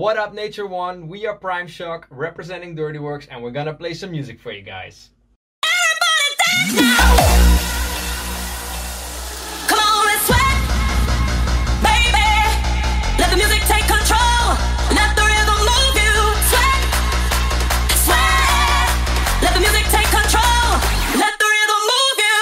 What up, Nature One? We are Prime Shock, representing Dirty Works, and we're gonna play some music for you guys. Everybody dance now! Come on, let's sweat, baby. Let the music take control. Let the rhythm move you. Sweat, sweat. Let the music take control. Let the rhythm move you.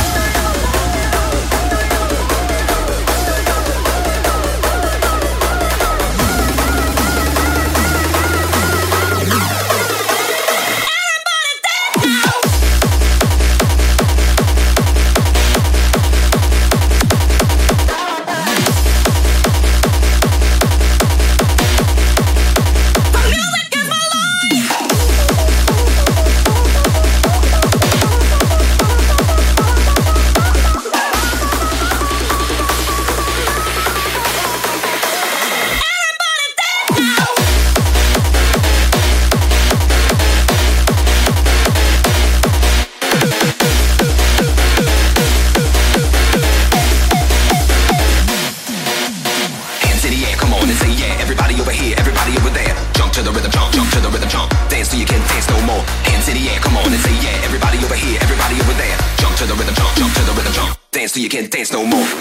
So you can't dance no more.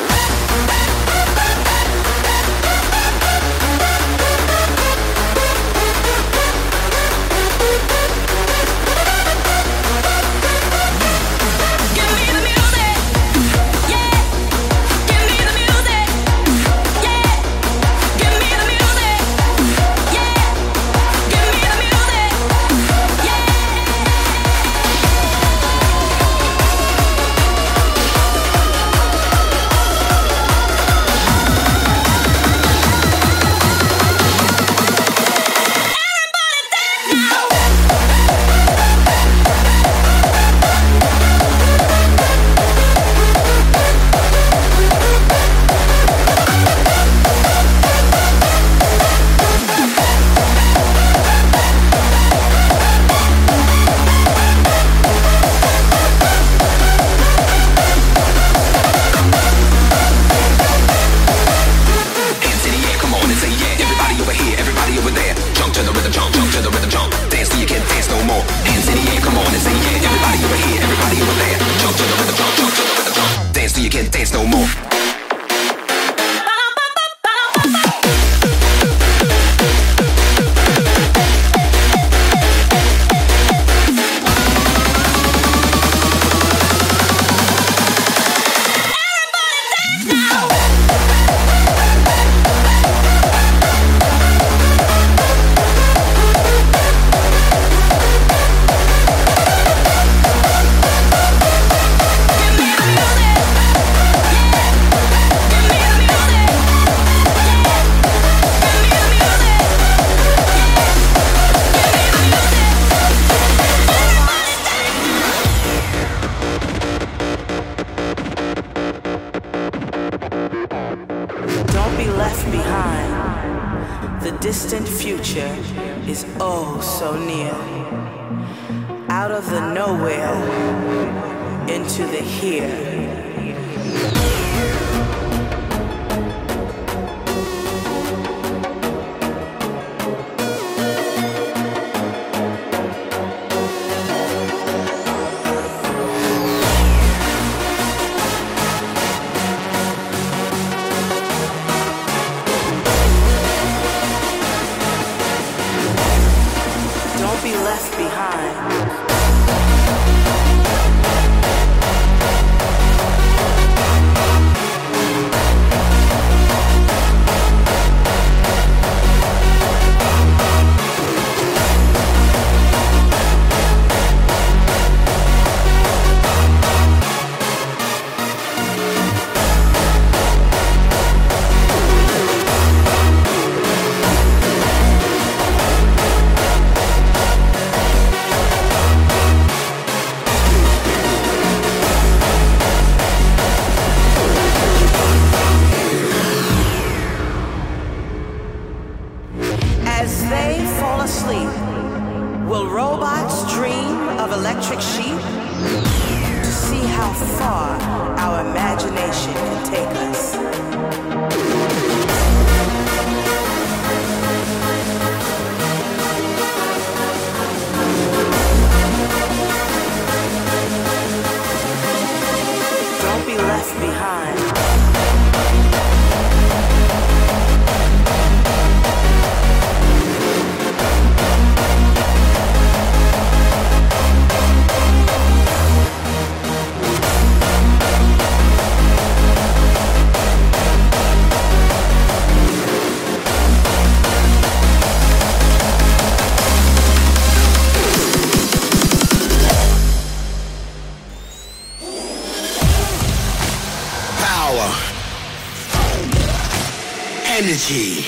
Energy.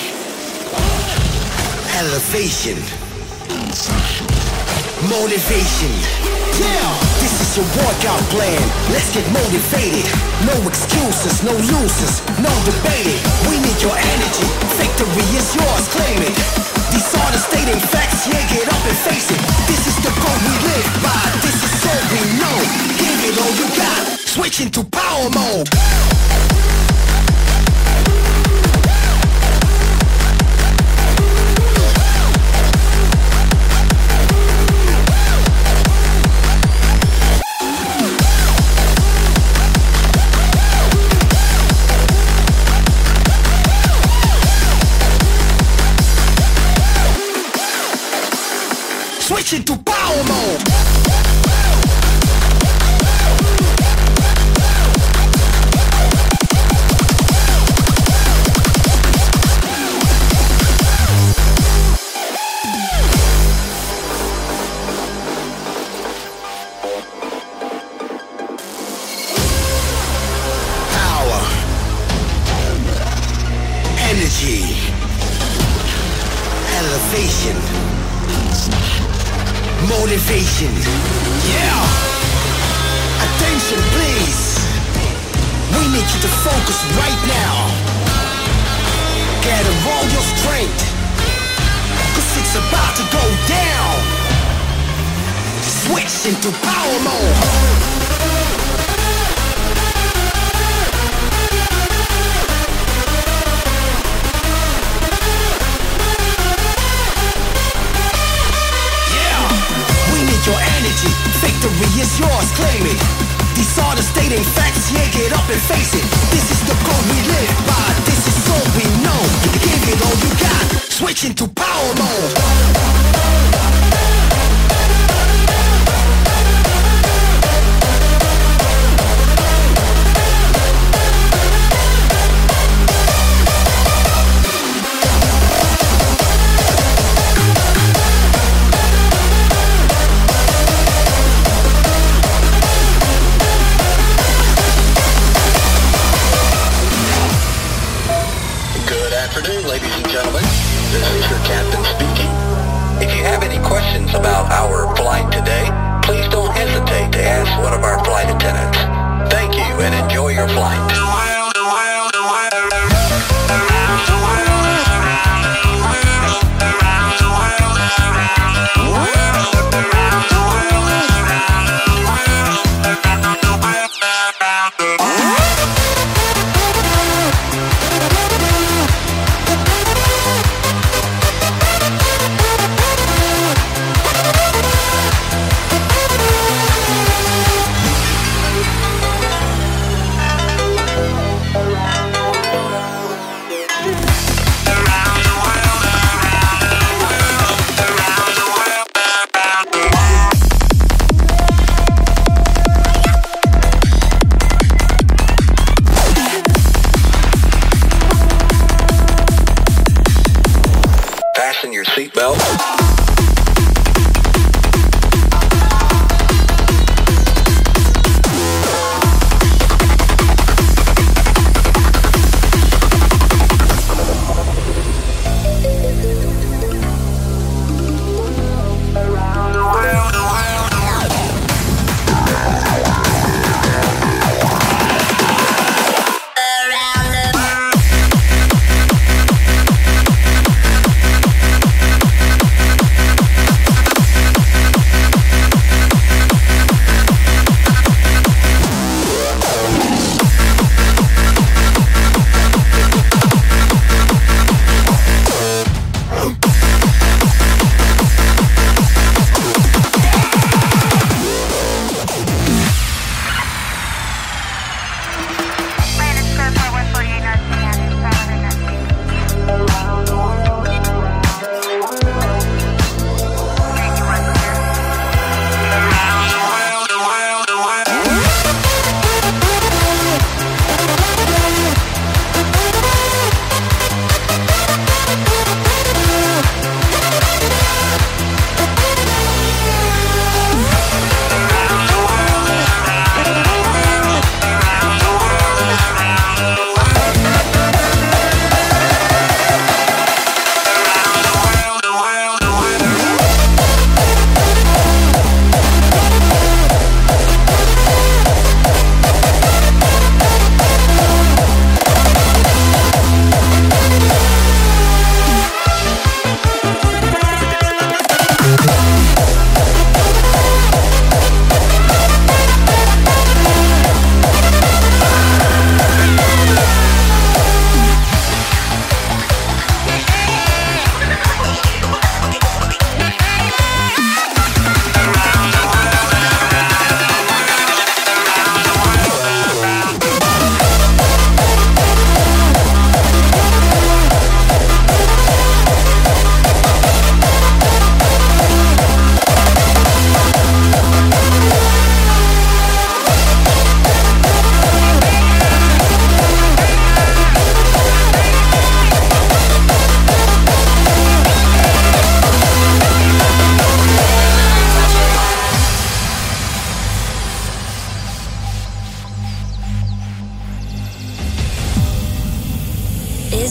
Elevation. Motivation. Yeah, this is your workout plan. Let's get motivated. No excuses, no losers, no debating. We need your energy. Victory is yours, claim it. These are the stating facts, yeah, get up and face it. This is the code we live by. This is all we know. Give it all you got. Switch into power mode. Switch into power mode. Power. Energy. Elevation. Motivation. Yeah. Attention, please. We need you to focus right now. Gather all your strength, 'cause it's about to go down. Switch into power mode. Your energy, victory is yours, claim it. These are the stating facts, yeah, get up and face it. This is the code we live by, this is all we know. Give it all you got, switch into power mode. Good afternoon, ladies and gentlemen. This is your captain speaking.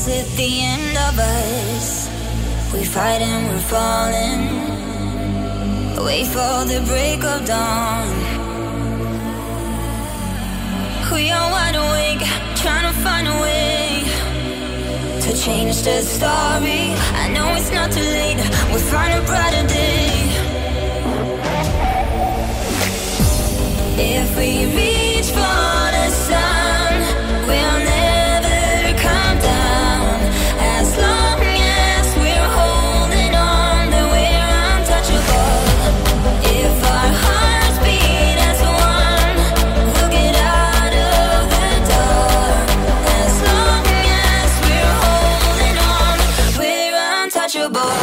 at the end of us. We fight and we're falling. Wait for the break of dawn. We are wide awake, trying to find a way to change the story. I know it's not too late, we'll find a brighter day. If we reach for the sun, we'll never come down. As long as we're holding on, then we're untouchable. If our hearts beat as one, we'll get out of the dark. As long as we're holding on, we're untouchable.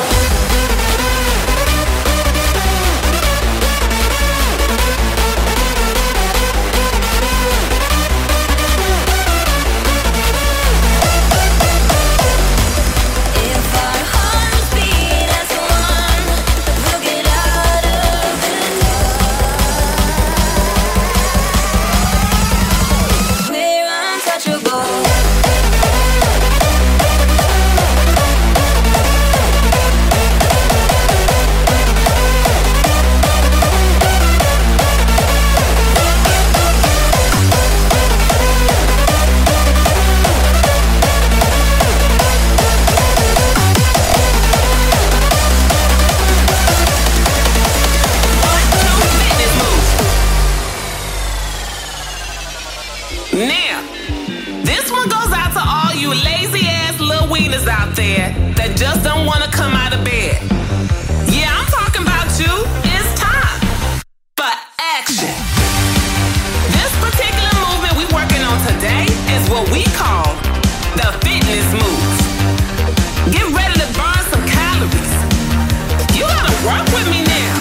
Out there that just don't want to come out of bed. Yeah, I'm talking about you. It's time for action. This particular movement we're working on today is what we call the fitness moves. Get ready to burn some calories. You gotta work with me now.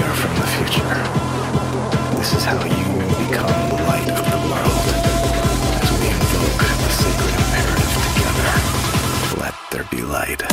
are from the future. This is how you become the light of the world. As we invoke the sacred imperative together, let there be light.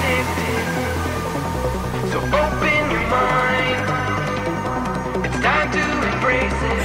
addicted. So open your mind. It's time to embrace it.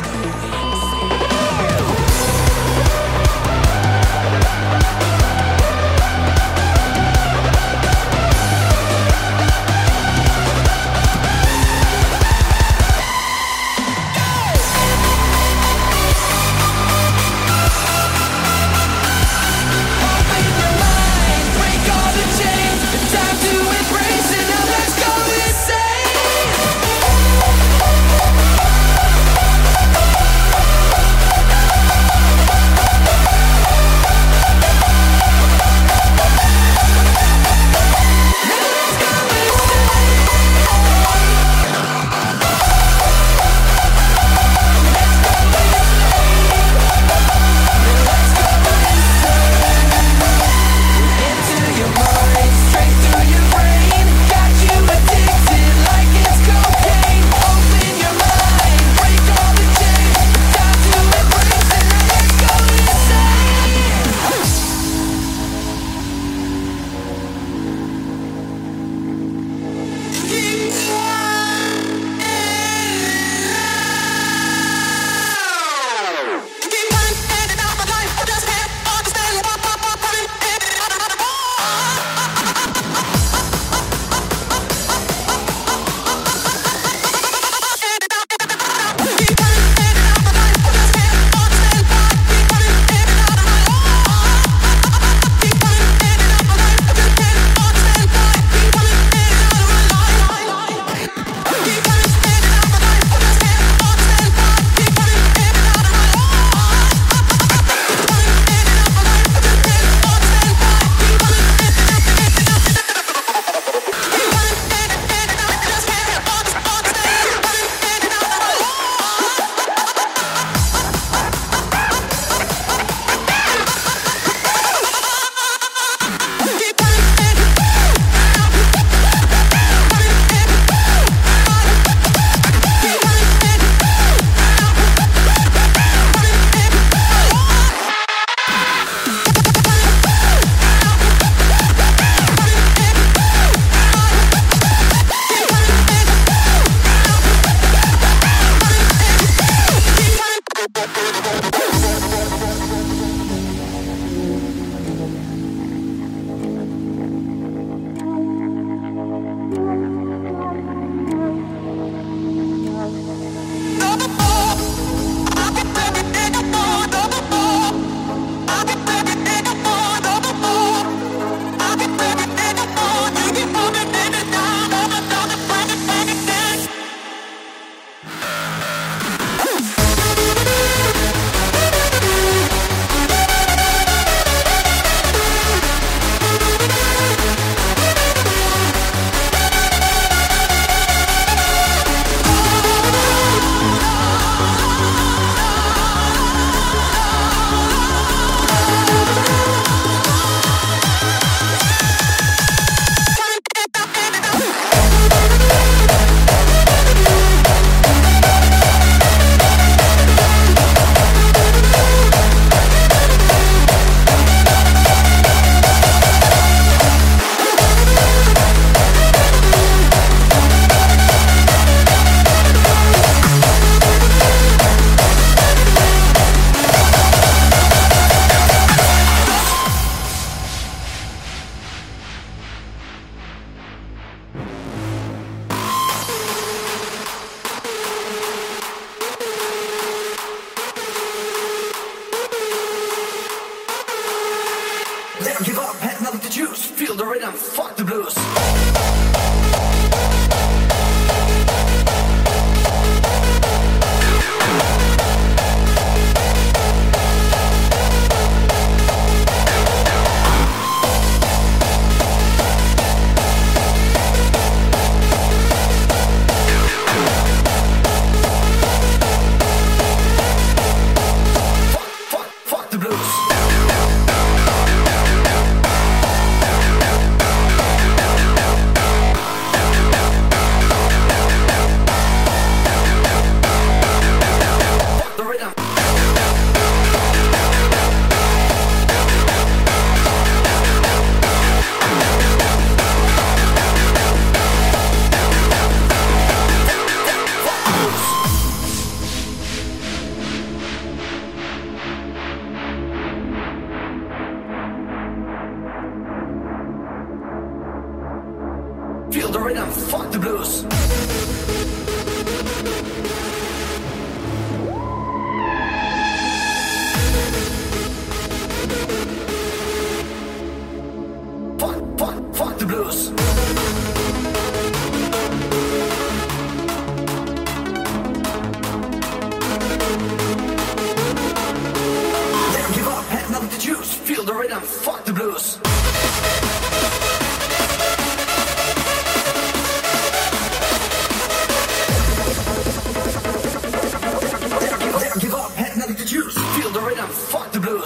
Never give up, had nothing to choose. Feel the rhythm, fuck the blues. Fuck the blues. Feel the rhythm, fuck the blues. Fuck the blues. Never give up, had nothing to choose. Feel the rhythm, fuck the blues. Never give up, had nothing to choose. Feel the rhythm, fuck the blues.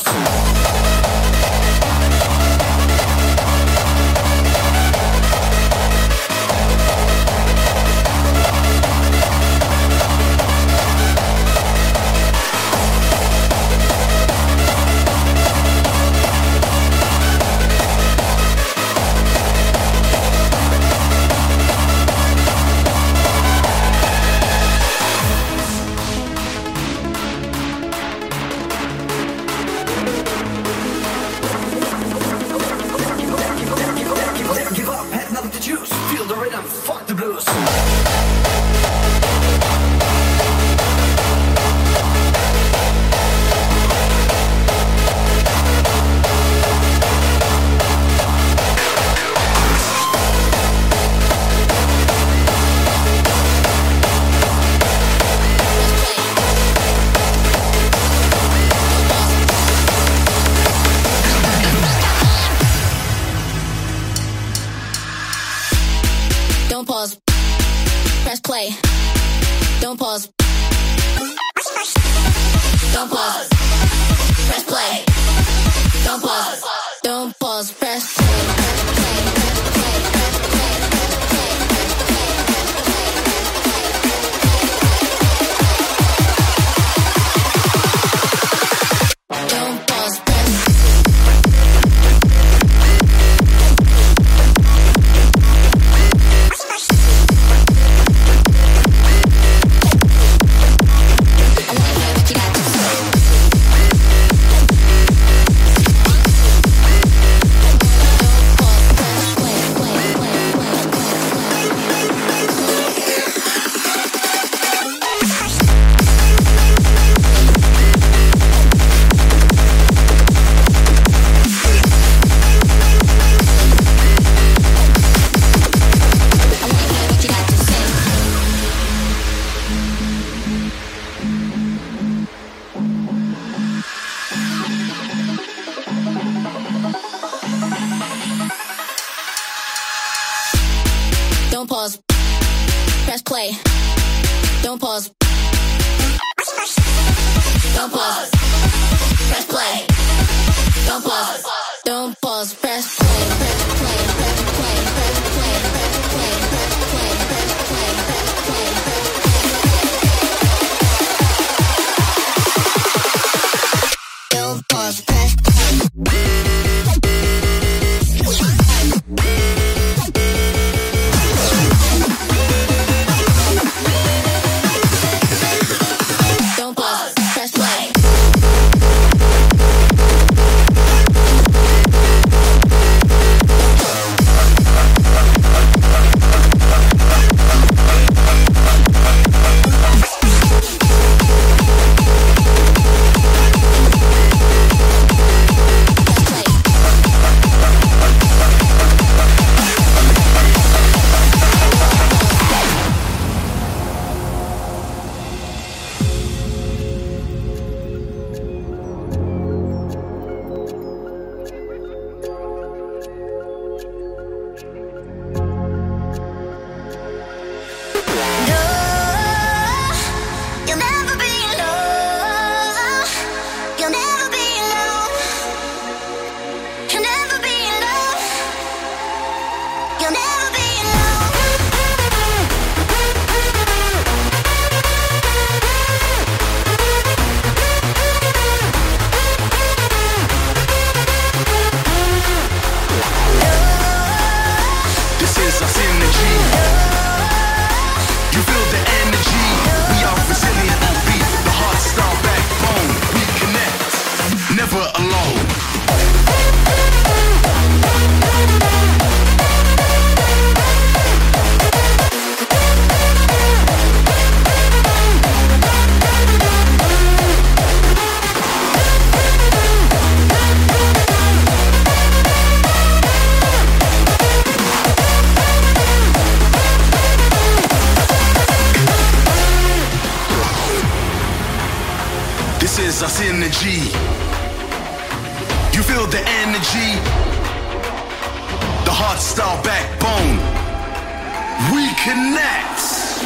das energy. You feel the energy, the hard style backbone. We connect.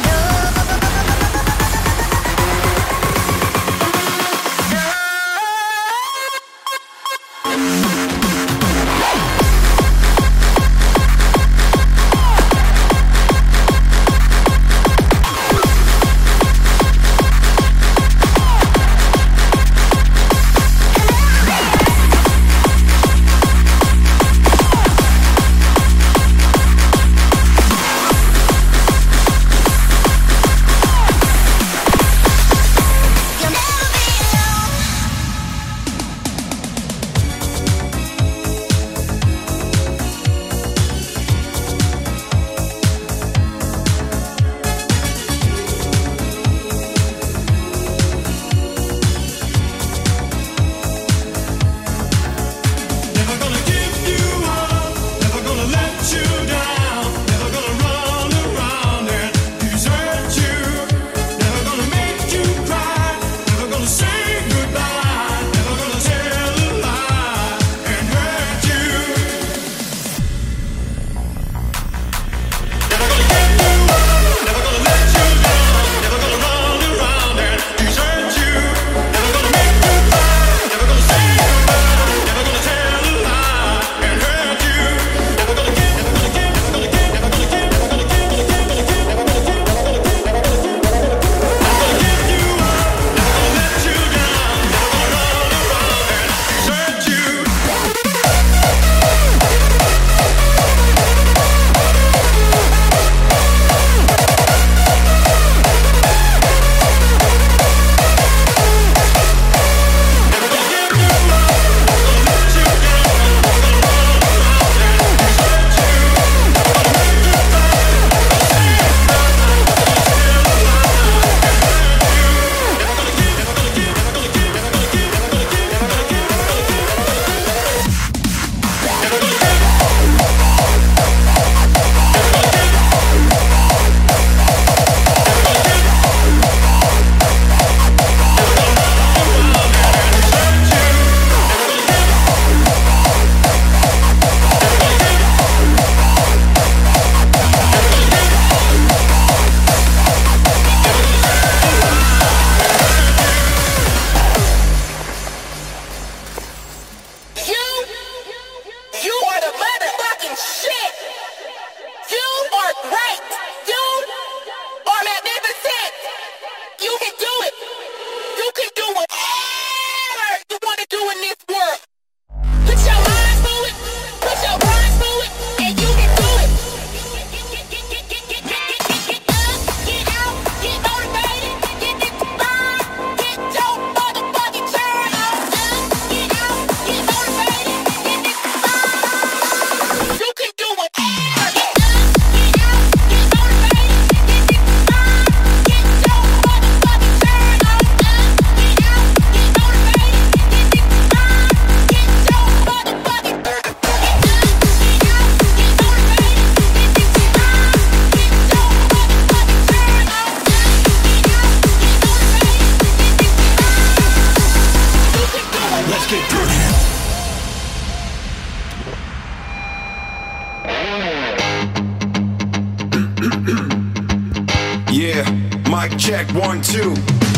Yeah, mic check 1, 2.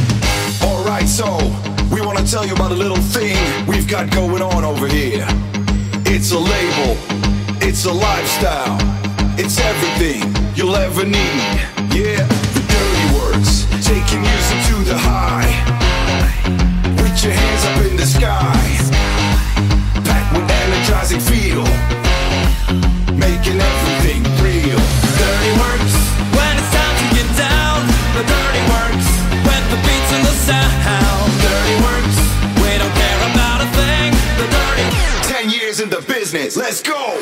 Alright, so we want to tell you about a little thing we've got going on over here. It's a label, it's a lifestyle, it's everything you'll ever need. Yeah, the dirty works, taking music to the high. Put your hands up in the sky, packed with energizing feel, making everything real. Dirty works when it's time to get down. The dirty works when the beats and the sound. Dirty works, we don't care about a thing. The dirty 10 years in the business, let's go.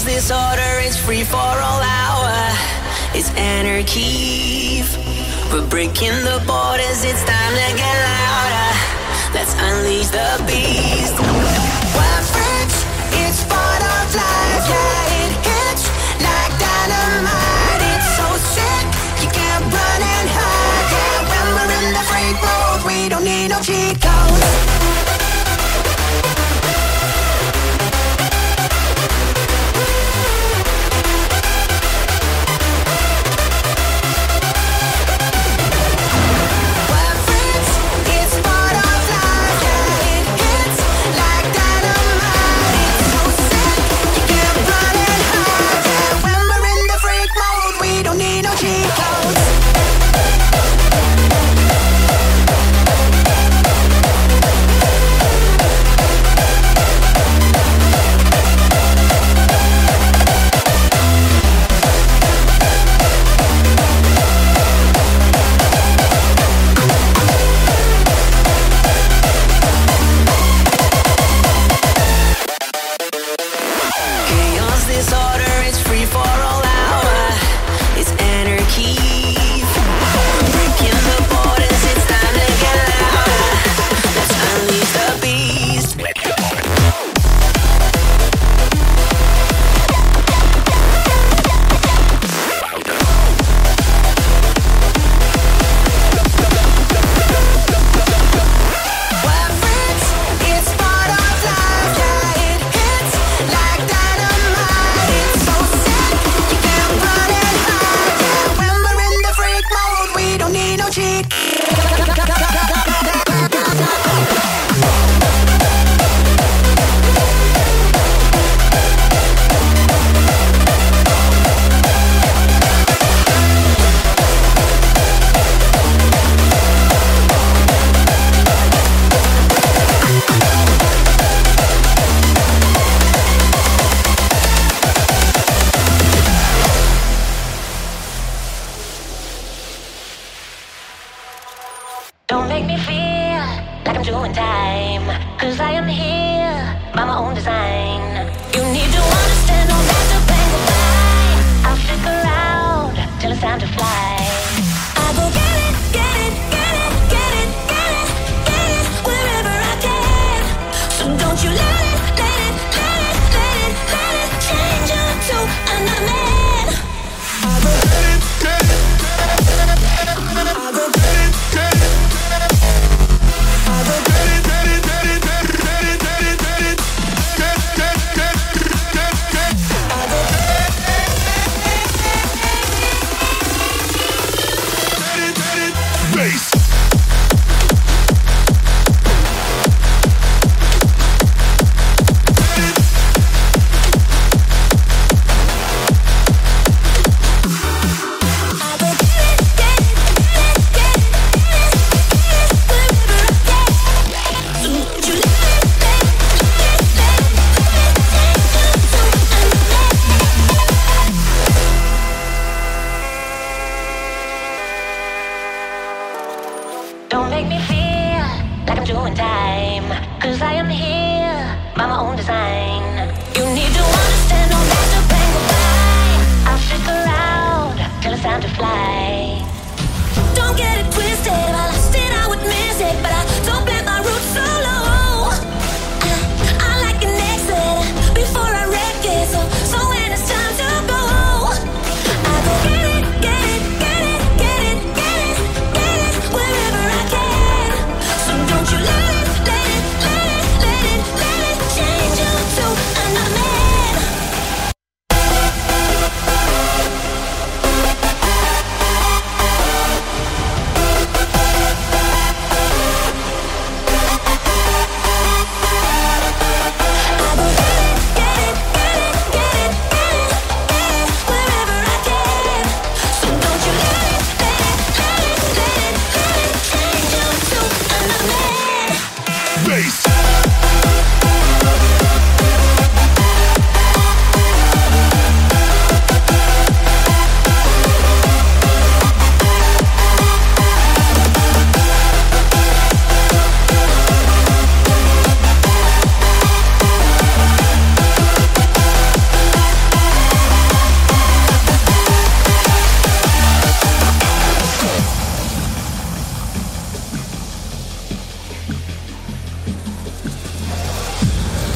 Chaos, disorder, it's free for all hour. It's anarchy. We're breaking the borders, it's time to get louder. Let's unleash the beast. We're freaks, it's part of life. Yeah, it hits like dynamite. It's so sick, you can't run and hide. Yeah, when we're in the freak mode, we don't need no cheat codes.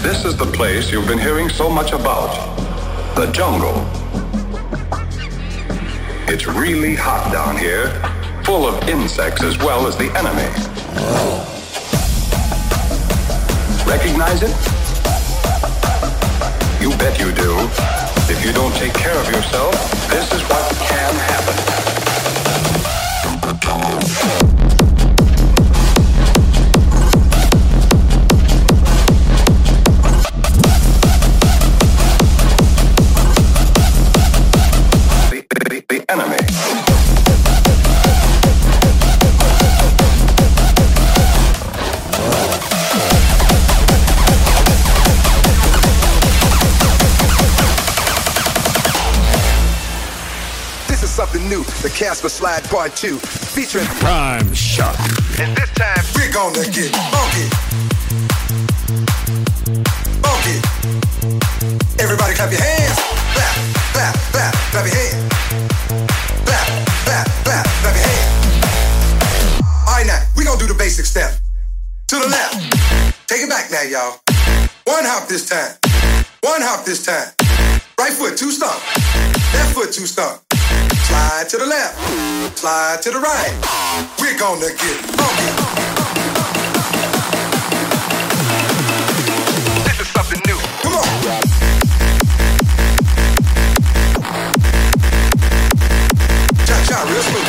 This is the place you've been hearing so much about. The jungle. It's really hot down here, full of insects as well as the enemy. Recognize it? You bet you do. If you don't take care of yourself, this is what can happen. The enemy. Something new, the Casper Slide Part 2, featuring Prime Shock. And this time we're gonna get funky. Funky. Everybody clap your hands. Clap, clap, clap, clap your hands. Clap, clap, clap, clap your hands. All right, now, we're gonna do the basic step. To the left. Take it back now, y'all. One hop this time. One hop this time. Right foot, two stomp. Left foot, two stomp. Slide to the left, slide to the right. We're gonna get funky. This is something new. Come on. Cha-cha, real smooth.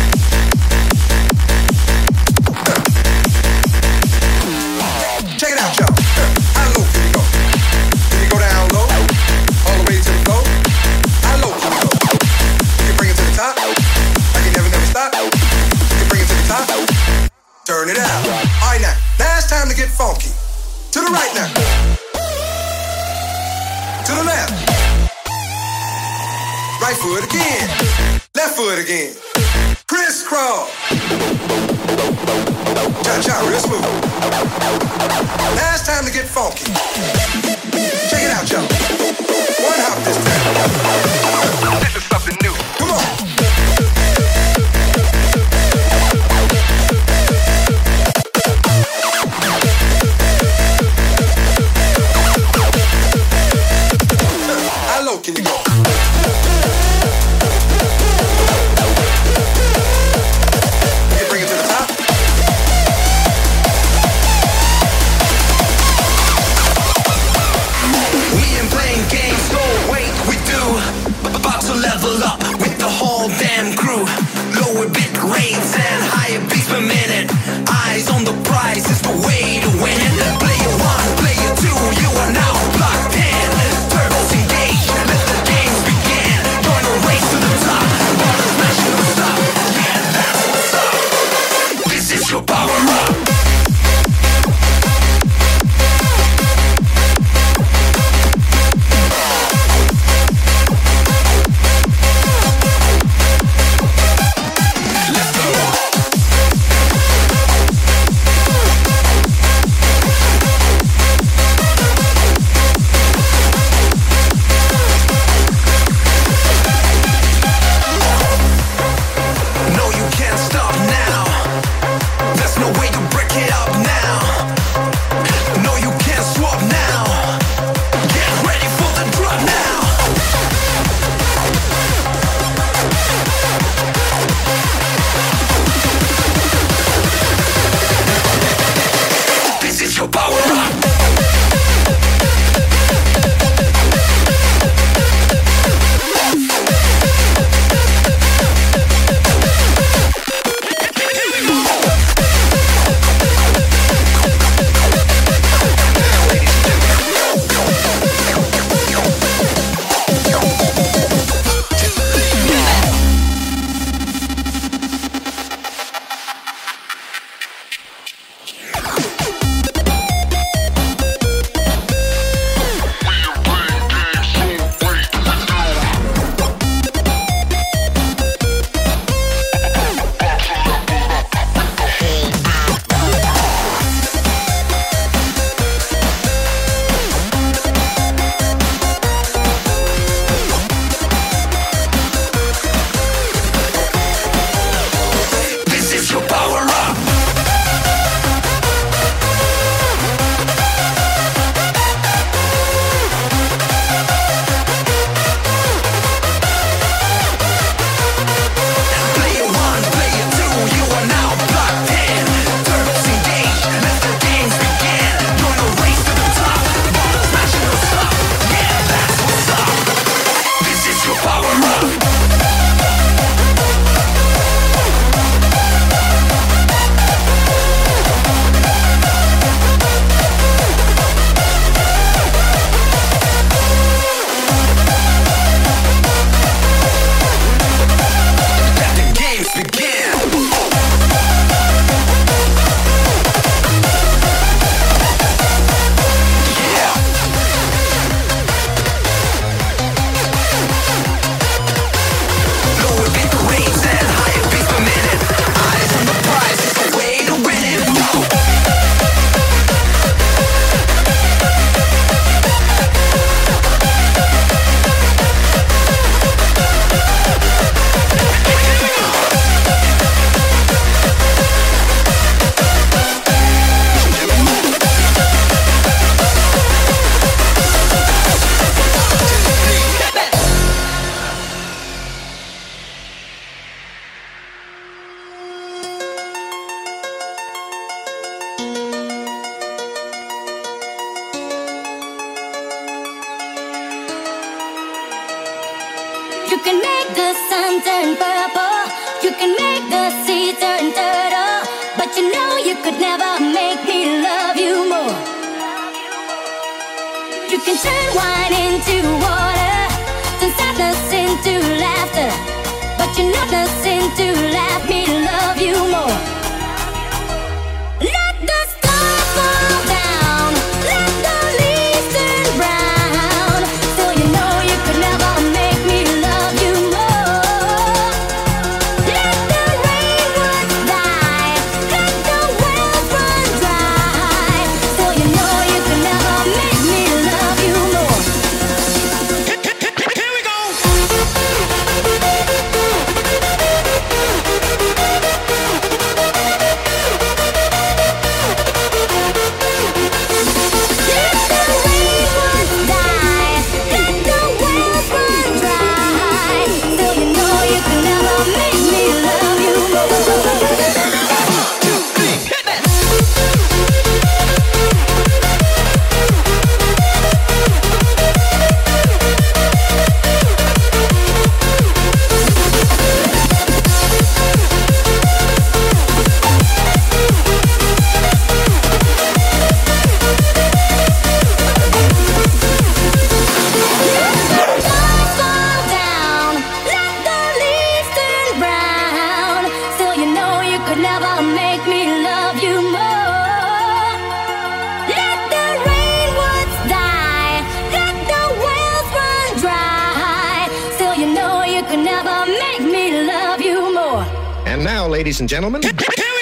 Check it out, y'all. How low can you go? Can you go down low? All the way to the floor? How low can you go? Bring it to the top, like you never stop. You can bring it to the top, turn it out. All right now it's time to get funky. To the right now. To the left. Right foot again. Left foot again. Crisscross. Cha-cha, real smooth. Now it's time to get funky. Check it out, y'all. One hop this time. This is something new. Come on. How low can you go? You can bring it to the top. We ain't playing games, no wait, we do. blossom turn purple. You can make the sea turn turtle, but you know you could never make me love you more. You can turn wine into water, turn sadness into laughter, but you know nothing to let me love you more. Let the stars fall down, let the leaves turn brown, so you know you could never make me love you more. Let the rainwoods die, let the wells run dry, so you know you could never make me love you more. Here we go. And now, ladies and gentlemen... Here